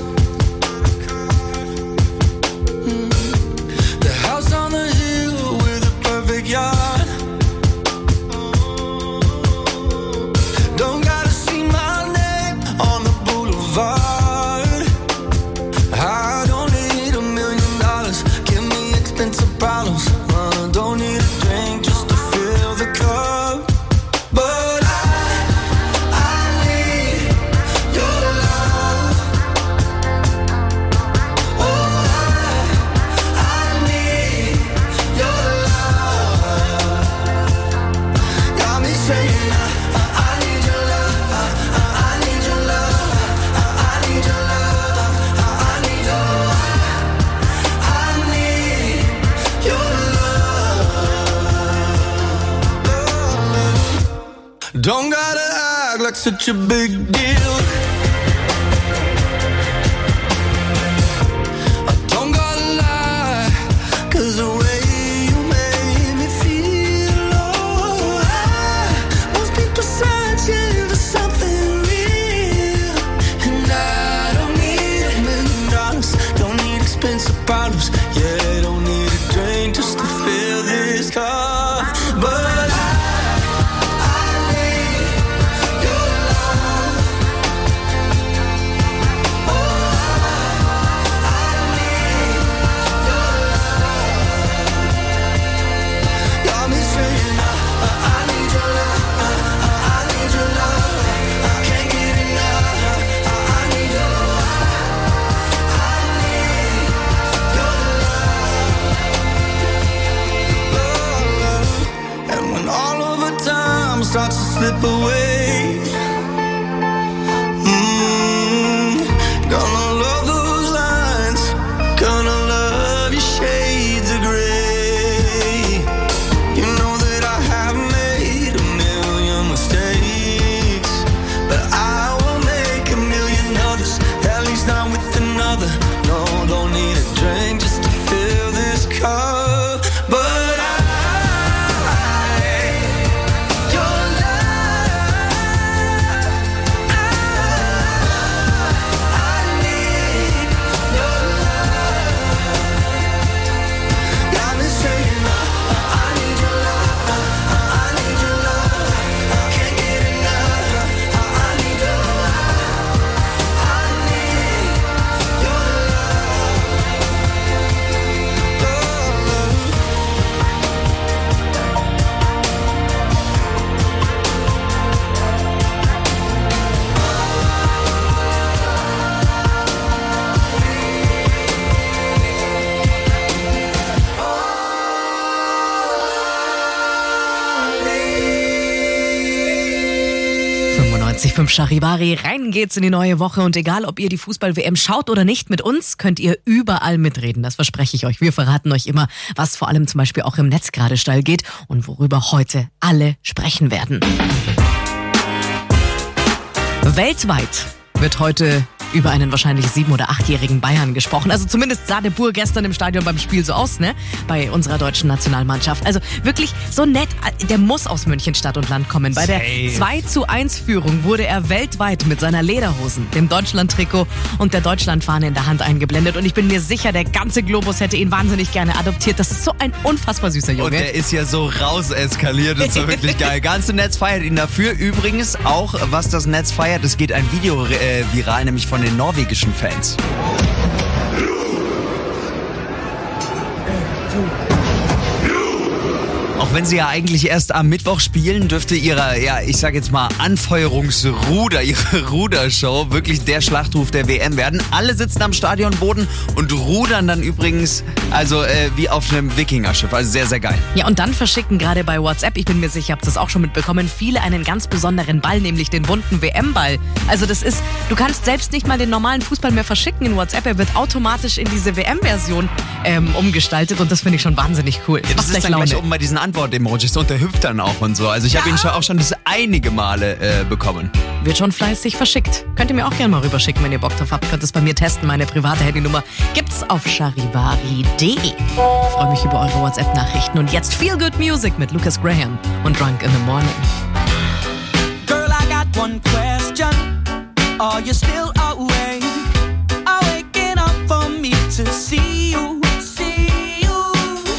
Mm. The house on the hill with a perfect yard. Don't gotta see my name on the boulevard. I don't need a million dollars. Give me expensive problems. Uh, don't need a drink just to fill the cup. But I, I need your love. Oh, I, I need your love. Got me saying I, I, I need your love. I, I, I need your love. I, I need your love. I, I need your I, I need your love. Don't gotta act like such a big deal. I don't gotta lie, 'cause the way you made me feel, oh, I must be searching for something real. And I don't need a million dollars, don't need expensive problems. Yeah, don't need a drink just to fill this cup. But I, I need your love. Oh, I, I need your love. Got me saying I, I, I need your love. I, I, I need your love. I can't get enough. I, I need your I, I need your love. And when all of the time starts to slip away, mm, gonna love those lines, gonna love your shades of gray. You know that I have made a million mistakes, but I will make a million others, at least not with another. No, don't need a drink just to fill this cup. But I, your love. fünfundneunzig Komma fünf Charivari, rein geht's in die neue Woche und egal, ob ihr die Fußball-W M schaut oder nicht, mit uns könnt ihr überall mitreden, das verspreche ich euch. Wir verraten euch immer, was vor allem zum Beispiel auch im Netz gerade steil geht und worüber heute alle sprechen werden. Weltweit wird heute über einen wahrscheinlich sieben- oder achtjährigen Bayern gesprochen. Also zumindest sah der Bur gestern im Stadion beim Spiel so aus, ne? Bei unserer deutschen Nationalmannschaft. Also wirklich so nett. Der muss aus München Stadt und Land kommen. Bei der zwei zu eins Führung wurde er weltweit mit seiner Lederhosen, dem Deutschland-Trikot und der Deutschlandfahne in der Hand eingeblendet. Und ich bin mir sicher, der ganze Globus hätte ihn wahnsinnig gerne adoptiert. Das ist so ein unfassbar süßer Junge. Und der ist ja so raus eskaliert. Das ist so wirklich geil. Ganze Netz feiert ihn dafür. Übrigens auch, was das Netz feiert, es geht ein Video äh, viral, nämlich von den norwegischen Fans. Auch wenn sie ja eigentlich erst am Mittwoch spielen, dürfte ihre, ja, ich sag jetzt mal, Anfeuerungsruder, ihre Rudershow wirklich der Schlachtruf der W M werden. Alle sitzen am Stadionboden und rudern dann übrigens, also äh, wie auf einem Wikingerschiff. Also sehr, sehr geil. Ja, und dann verschicken gerade bei WhatsApp, ich bin mir sicher, ihr habt das auch schon mitbekommen, viele einen ganz besonderen Ball, nämlich den bunten W M-Ball. Also das ist, du kannst selbst nicht mal den normalen Fußball mehr verschicken in WhatsApp, er wird automatisch in diese W M-Version ähm, umgestaltet und das finde ich schon wahnsinnig cool. Ja, das ist dann gleich oben bei diesen Antwort-Emojis und der hüpft dann auch und so. Also ich habe Ja. ihn schon, auch schon das einige Male äh, bekommen. Wird schon fleißig verschickt. Könnt ihr mir auch gerne mal rüberschicken, wenn ihr Bock drauf habt. Könnt es bei mir testen. Meine private Handynummer gibt's auf charivari punkt de. Ich freue mich über eure WhatsApp-Nachrichten. Und jetzt Feel Good Music mit Lucas Graham und Drunk in the Morning. Girl, I got one question. Are you still awake? Are waking up for me to see you, see you?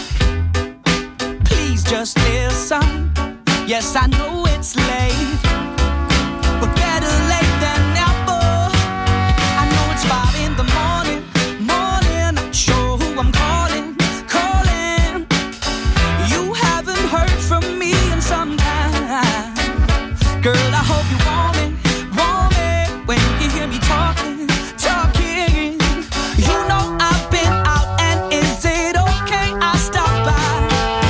Please just listen. Yes, I know it's late, but better late than never. I know it's five in the morning, morning. Not sure who I'm calling, calling. You haven't heard from me in some time. Girl, I hope you want me, want me when you hear me talking, talking. You know I've been out and is it okay I stop by?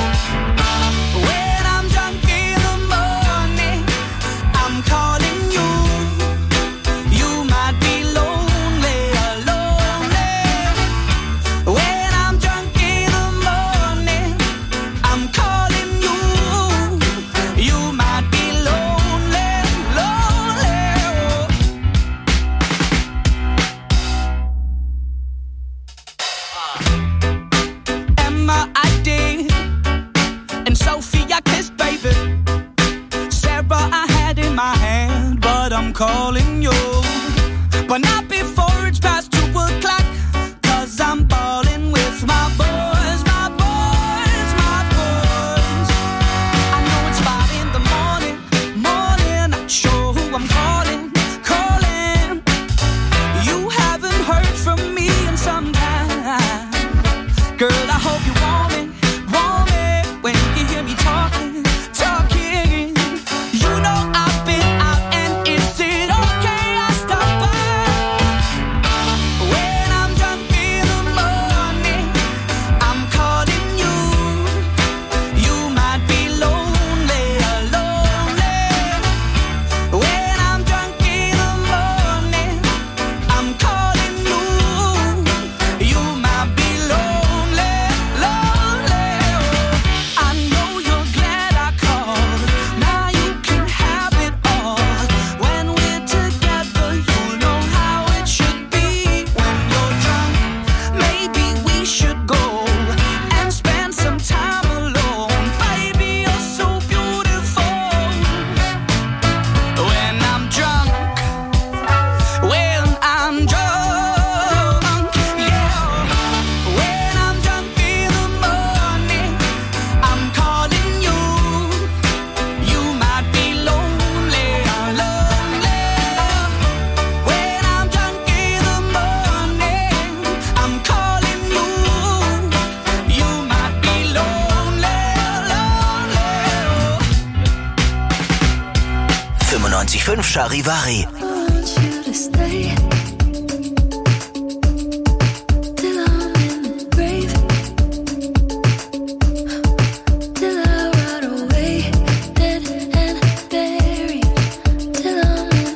When I'm drunk in the morning, I'm calling you. You might be lonely, lonely. When I'm drunk in the morning, I'm calling you. You might be lonely, lonely. Emma, I did, and Sophie, I kissed, baby. Sarah, I had in my hand, but I'm calling you. But not before it's past two o'clock, cause I'm ballin' with my boys, my boys, my boys. I know it's five in the morning, morning. Not sure who I'm calling, calling. You haven't heard from me in some time. Girl, I hope you want me, want me when you hear me talking, talking. You know I've been out and is it okay I stop by? When I'm drunk in the morning, I'm calling you. You might be lonely, lonely. When I'm drunk in the morning, I'm calling you. You might be lonely, lonely. I know you're glad I called. Now you can have it all. When we're together, you know how it should be. When you're drunk, maybe we should go and spend some time alone. Baby, you're so beautiful. When I'm drunk, when I'm drunk, yeah. When I'm drunk in the morning, I'm calling you. You might be lonely, lonely. When I'm drunk in the morning, I'm calling you. You might be lonely, lonely. fünfundneunzig Komma fünf Charivari. Till I rot away, dead and buried. Till I'm in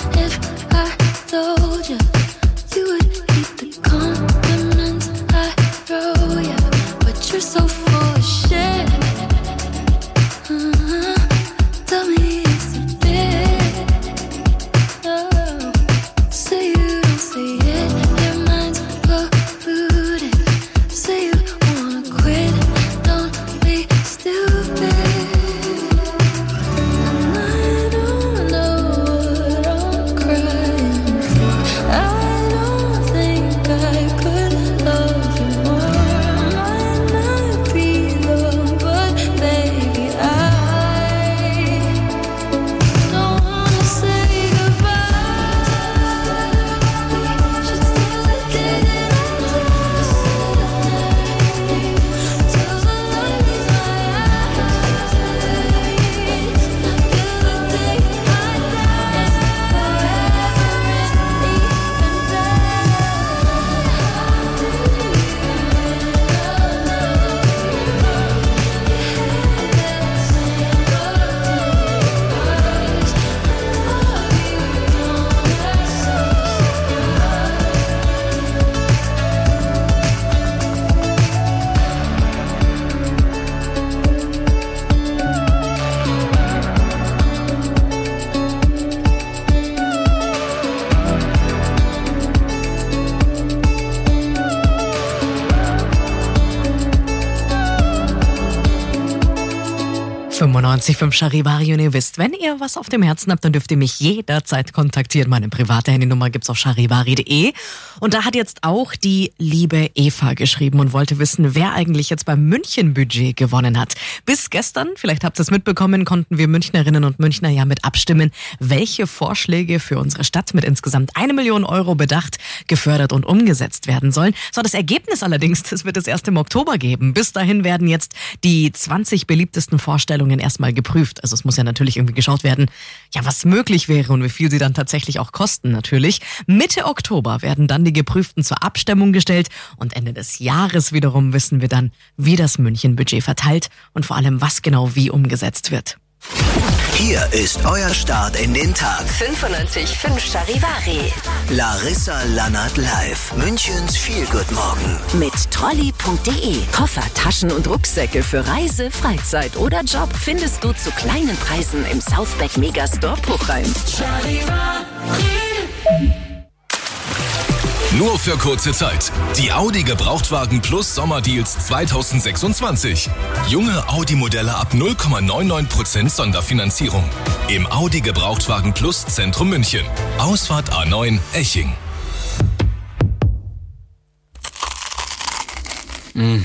if I told you you would keep the compliments I throw you, but you're so full of shit. Uh-huh. Tell me it's a bit. Oh, say you don't see it, your mind's polluted. Say you wanna quit, don't be stupid. And I don't know what I'm crying for. I don't think I could love you more. I might not be the one, but baby, I don't wanna say goodbye. We should still get it on. Till the light in my eyes. Till the day I die. Forever is fünfundneunzig Komma fünf Charivari und ihr wisst, wenn ihr was auf dem Herzen habt, dann dürft ihr mich jederzeit kontaktieren. Meine private Handynummer gibt's auf charivari punkt de. Und da hat jetzt auch die liebe Eva geschrieben und wollte wissen, wer eigentlich jetzt beim München-Budget gewonnen hat. Bis gestern, vielleicht habt ihr es mitbekommen, konnten wir Münchnerinnen und Münchner ja mit abstimmen, welche Vorschläge für unsere Stadt mit insgesamt eine Million Euro bedacht, gefördert und umgesetzt werden sollen. So, das Ergebnis allerdings, das wird es erst im Oktober geben. Bis dahin werden jetzt die zwanzig beliebtesten Vorstellungen erstmal geprüft. Also es muss ja natürlich irgendwie geschaut werden, ja, was möglich wäre und wie viel sie dann tatsächlich auch kosten natürlich. Mitte Oktober werden dann die Geprüften zur Abstimmung gestellt und Ende des Jahres wiederum wissen wir dann, wie das München-Budget verteilt und vor allem, was genau wie umgesetzt wird. Hier ist euer Start in den Tag. fünfundneunzig Komma fünf Charivari. Larissa Lannert live. Münchens Feel-Good-Morgen. Mit trolley punkt de. Koffer, Taschen und Rucksäcke für Reise, Freizeit oder Job findest du zu kleinen Preisen im Southback Megastore Puchheim. Nur für kurze Zeit. Die Audi Gebrauchtwagen Plus Sommerdeals zwanzig sechsundzwanzig. Junge Audi-Modelle ab null Komma neunundneunzig Prozent Sonderfinanzierung. Im Audi Gebrauchtwagen Plus Zentrum München. Ausfahrt A neun Eching. Mm.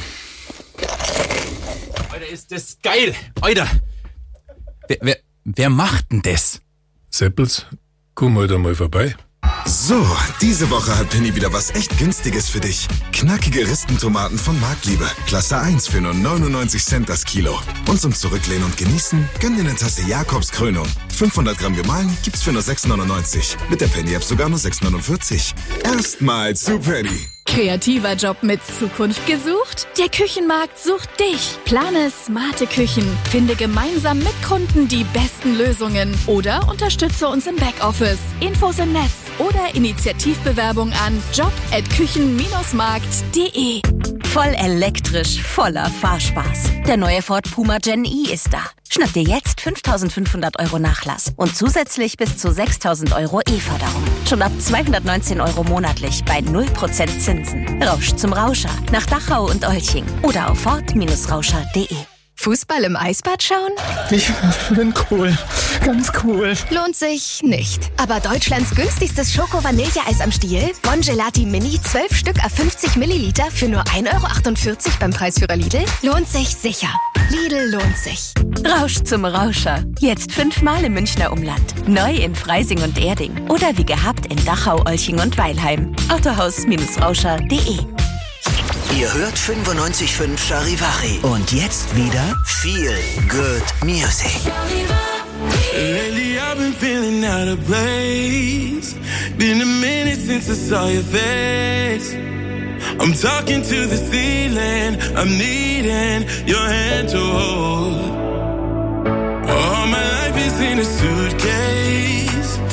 Alter, ist das geil. Alter. Wer, wer, wer macht denn das? Seppels, komm heute mal vorbei. So, diese Woche hat Penny wieder was echt Günstiges für dich. Knackige Ristentomaten von Marktliebe. Klasse eins für nur neunundneunzig Cent das Kilo. Und zum Zurücklehnen und Genießen, gönn dir eine Tasse Jakobs Krönung. fünfhundert Gramm gemahlen gibt's für nur sechs neunundneunzig. Mit der Penny-App sogar nur sechs neunundvierzig. Erstmal zu Penny. Kreativer Job mit Zukunft gesucht? Der Küchenmarkt sucht dich. Plane smarte Küchen. Finde gemeinsam mit Kunden die besten Lösungen. Oder unterstütze uns im Backoffice. Infos im Netz oder Initiativbewerbung an job at küchen markt punkt de. Voll elektrisch, voller Fahrspaß. Der neue Ford Puma Gen E ist da. Schnapp dir jetzt fünftausendfünfhundert Euro Nachlass und zusätzlich bis zu sechstausend Euro E-Förderung. Schon ab zweihundertneunzehn Euro monatlich bei null Prozent Zinsen. Rausch zum Rauscher nach Dachau und Olching oder auf ford rauscher punkt de. Fußball im Eisbad schauen? Ich bin cool. Ganz cool. Lohnt sich nicht. Aber Deutschlands günstigstes Schoko-Vanilleeis am Stiel, Bongelati Mini, zwölf Stück à fünfzig Milliliter für nur ein Euro achtundvierzig beim Preisführer Lidl, lohnt sich sicher. Lidl lohnt sich. Rausch zum Rauscher. Jetzt fünfmal im Münchner Umland. Neu in Freising und Erding. Oder wie gehabt in Dachau, Olching und Weilheim. Autohaus rauscher punkt de. Ihr hört fünfundneunzig Komma fünf Charivari. Und jetzt wieder Feel Good Music. Lately I've been feeling out of place. Been a minute since I saw your face. I'm talking to the ceiling. I'm needing your hand to hold. All my life is in a suitcase,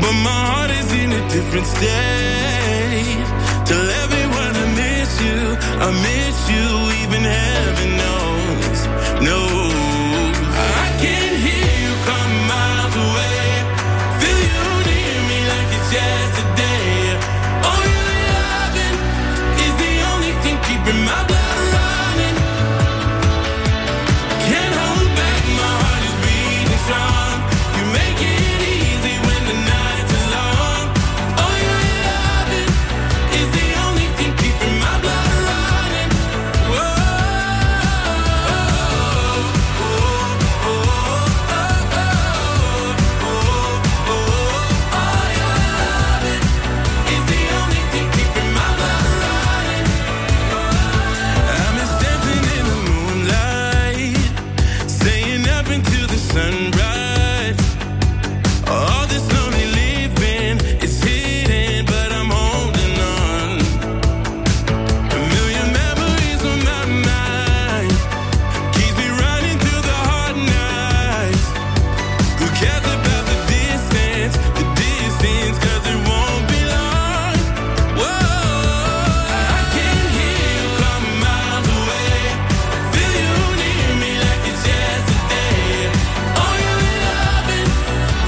but my heart is in a different state. Tell everyone I miss you, I miss you, even heaven knows. No.